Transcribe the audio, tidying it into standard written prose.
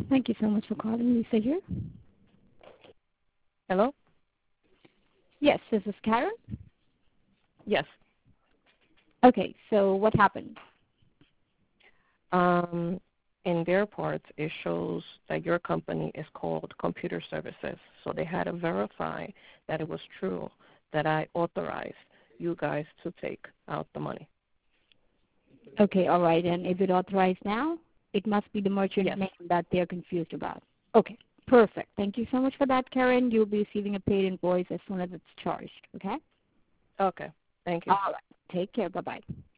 Thank you so much for calling. Lisa here. Hello? Yes, this is Karen. Yes. Okay, so what happened? Um, in their parts, it shows that your company is called Computer Services. So they had to verify that it was true that I authorized you guys to take out the money. Okay, all right. And is it authorized now? It must be the merchant Yes. name that they're confused about. Okay, perfect. Thank you so much for that, Karen. You'll be receiving a paid invoice as soon as it's charged, okay? Okay. Thank you. All right. Take care. Bye-bye.